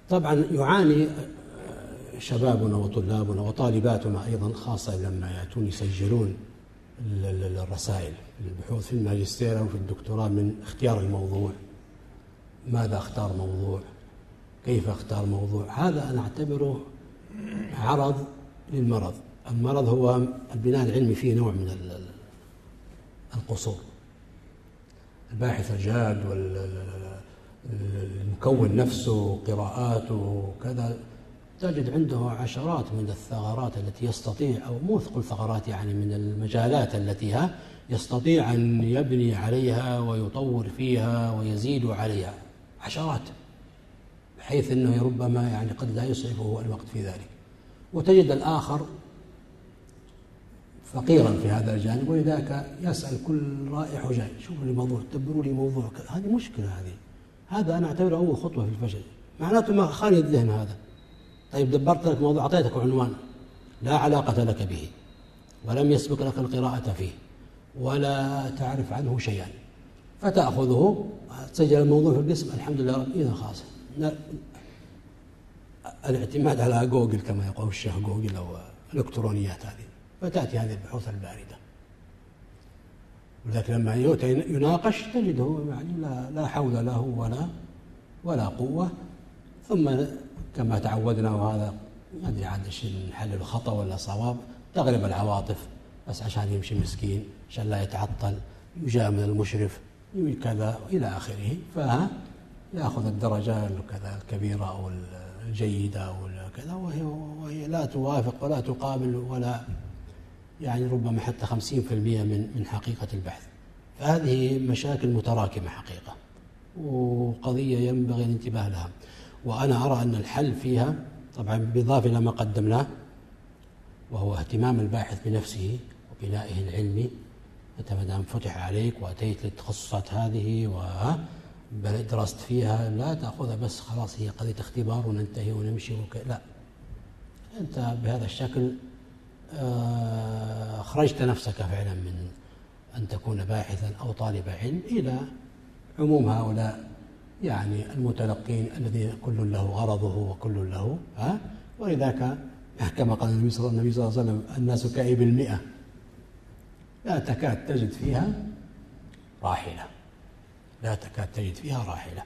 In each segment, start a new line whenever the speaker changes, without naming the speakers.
طبعا يعاني شبابنا وطلابنا وطالباتنا أيضا، خاصة لما يأتون يسجلون الرسائل البحوث في الماجستير أو في الدكتوراه من اختيار الموضوع. ماذا اختار موضوع؟ كيف اختار موضوع؟ هذا أنا أعتبره عرض للمرض. المرض هو البناء العلمي فيه نوع من القصور. الباحث الجاد والمكون نفسه قراءاته كذا تجد عنده عشرات من الثغرات التي يستطيع، أو مو ثقل ثغرات يعني، من المجالات التي يستطيع أن يبني عليها ويطور فيها ويزيد عليها عشرات، بحيث أنه ربما يعني قد لا يسعفه الوقت في ذلك. وتجد الآخر فقيرا في هذا الجانب، ولذلك يسأل كل رائح وجاي، شوفوا لي موضوع، دبروا لي موضوع. هذه مشكلة. هذا أنا أعتبره أول خطوة في الفشل، معناته ما خالي الذهن هذا. طيب دبرت لك موضوع، أعطيتك عنوان لا علاقة لك به، ولم يسبق لك القراءة فيه، ولا تعرف عنه شيئا، فتأخذه تسجل الموضوع في القسم، الحمد لله إذا خاص الاعتماد على جوجل كما يقول الشيخ جوجل أو الإلكترونيات هذه، فتأتي هذه البحوث الباردة. ولكن لما يناقش تجده يعني لا حول له ولا قوة. ثم كما تعودنا، وهذا ما أدري عاد ايش الحل، الخطأ ولا صواب، تغلب العواطف بس عشان يمشي مسكين، عشان لا يتعطل، يجامل المشرف كذا إلى آخره، فيأخذ الدرجة كذا الكبيرة أو الجيدة أو كذا، وهي لا توافق ولا تقابل ولا يعني ربما حتى 50% من حقيقة البحث. فهذه مشاكل متراكمة حقيقة، وقضية ينبغي الانتباه لها. وأنا أرى أن الحل فيها طبعا بالإضافة إلى ما قدمناه، وهو اهتمام الباحث بنفسه وبنائه العلمي. أنت ما دام فتح عليك وأتيت للتخصصات هذه ودرست فيها، لا تأخذها بس خلاص هي قضية اختبار وننتهي ونمشي لا، أنت بهذا الشكل أخرجت نفسك فعلا من أن تكون باحثا أو طالب علم إلى عموم هؤلاء يعني المتلقين الذي كل له غرضه وكل له ولذلك كما قال النبي صلى الله عليه وسلم: الناس كإبل 100 لا تكاد تجد فيها راحلة. لا تكاد تجد فيها راحلة.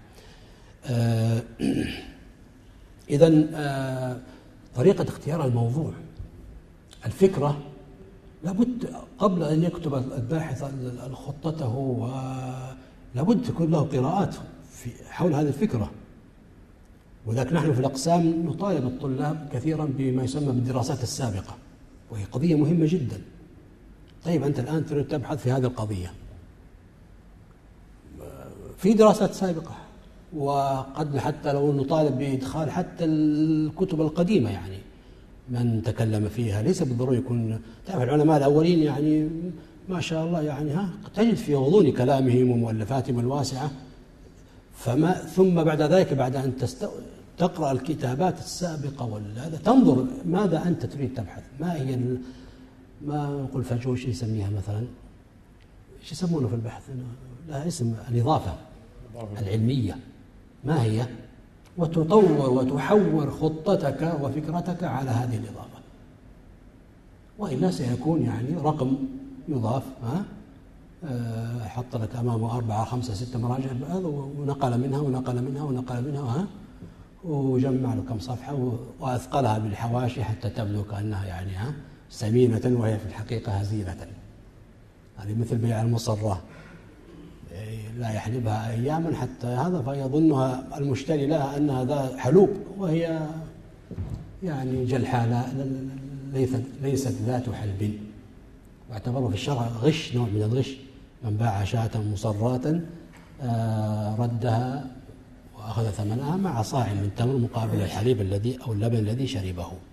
إذن طريقة اختيار الموضوع، الفكرة، لابد قبل أن يكتب الباحث خطته لابد تكون له قراءات حول هذه الفكرة. وذلك نحن في الأقسام نطالب الطلاب كثيرا بما يسمى بالدراسات السابقة، وهي قضية مهمة جدا. طيب أنت الآن تريد تبحث في هذه القضية، في دراسات سابقة، وقد حتى لو نطالب بإدخال حتى الكتب القديمة، يعني من تكلم فيها ليس بالضروري يكون. تعرف العلماء الأولين يعني ما شاء الله يعني تجد في غضون كلامهم ومؤلفاتهم الواسعة. ثم بعد ذلك بعد أن تقرأ الكتابات السابقة تنظر ماذا أنت تريد تبحث، ما هي ما نقول فجوش يسميها مثلا، ايش يسمونه في البحث، لها اسم، الإضافة العلمية، ما هي، وتطور وتحور خطتك وفكرتك على هذه الإضافة، وإلا سيكون يعني رقم يضاف حط لك أمامه 4 5 6 مراجع ونقل منها ونقل منها ونقل منها وجمع له كم صفحة وأثقلها بالحواشي حتى تبدو كأنها يعني سمينة وهي في الحقيقة هزيلة. هذه مثل بيع المصرة، لا يحلبها أياما حتى هذا فيظنها المشتري لها أن هذا حلوب، وهي يعني جلحاء ليست ذات حلب. واعتبروا في الشرع غش، نوع من الغش. من باع شاة مصراة ردها وأخذ ثمنها مع صاع من تمر مقابل الحليب الذي أو اللبن الذي شربه.